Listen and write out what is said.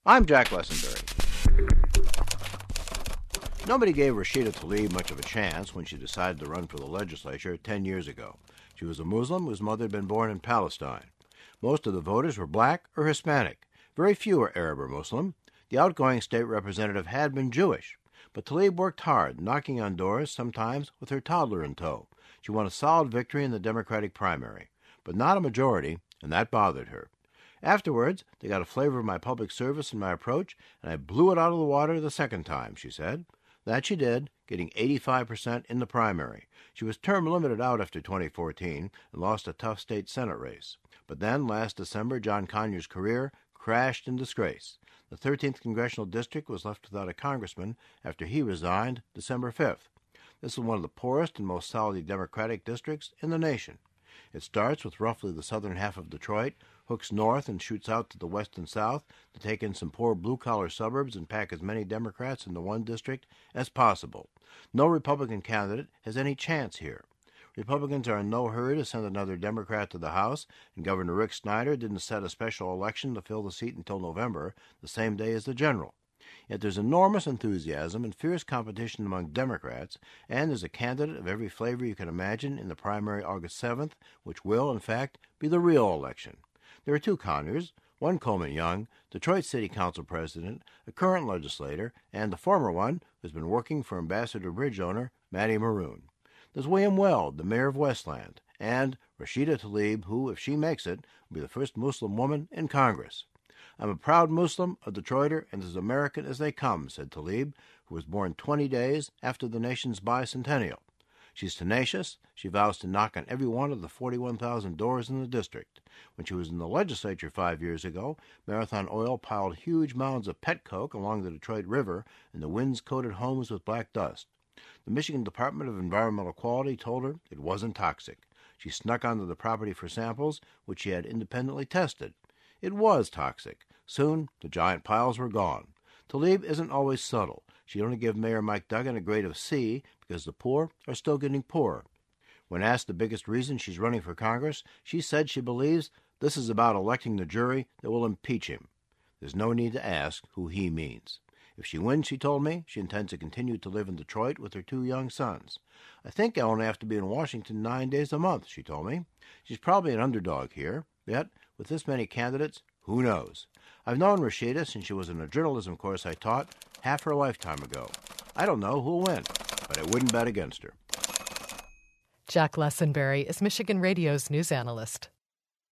I'm Jack Lessenberry. Nobody gave Rashida Tlaib much of a chance when she decided to run for the legislature 10 years ago. She was a Muslim whose mother had been born in Palestine. Most of the voters were black or Hispanic. Very few were Arab or Muslim. The outgoing state representative had been Jewish. But Tlaib worked hard, knocking on doors, sometimes with her toddler in tow. She won a solid victory in the Democratic primary, but not a majority, and that bothered her. Afterwards, they got a flavor of my public service and my approach, and I blew it out of the water the second time, she said. That she did, getting 85% in the primary. She was term limited out after 2014 and lost a tough state Senate race. But then, last December, John Conyers' career crashed in disgrace. The 13th Congressional District was left without a congressman after he resigned December 5th. This is one of the poorest and most solidly Democratic districts in the nation. It starts with roughly the southern half of Detroit, hooks north and shoots out to the west and south to take in some poor blue-collar suburbs and pack as many Democrats into one district as possible. No Republican candidate has any chance here. Republicans are in no hurry to send another Democrat to the House, and Governor Rick Snyder didn't set a special election to fill the seat until November, the same day as the general. Yet there's enormous enthusiasm and fierce competition among Democrats, and there's a candidate of every flavor you can imagine in the primary August 7th, which will, in fact, be the real election. There are two Conyers, one Coleman Young, Detroit City Council president, a current legislator, and the former one who's been working for Ambassador Bridge owner Matty Maroon. There's William Weld, the mayor of Westland, and Rashida Tlaib, who, if she makes it, will be the first Muslim woman in Congress. I'm a proud Muslim, a Detroiter, and as American as they come, said Tlaib, who was born 20 days after the nation's bicentennial. She's tenacious. She vows to knock on every one of the 41,000 doors in the district. When she was in the legislature 5 years ago, Marathon Oil piled huge mounds of pet coke along the Detroit River, and the winds coated homes with black dust. The Michigan Department of Environmental Quality told her it wasn't toxic. She snuck onto the property for samples, which she had independently tested. It was toxic. Soon, the giant piles were gone. Tlaib isn't always subtle. She'd only give Mayor Mike Duggan a grade of C because the poor are still getting poorer. When asked the biggest reason she's running for Congress, she said she believes this is about electing the jury that will impeach him. There's no need to ask who he means. If she wins, she told me, she intends to continue to live in Detroit with her two young sons. I think I only have to be in Washington 9 days a month, she told me. She's probably an underdog here, yet with this many candidates, who knows? I've known Rashida since she was in a journalism course I taught half her lifetime ago. I don't know who'll win, but I wouldn't bet against her. Jack Lessenberry is Michigan Radio's news analyst.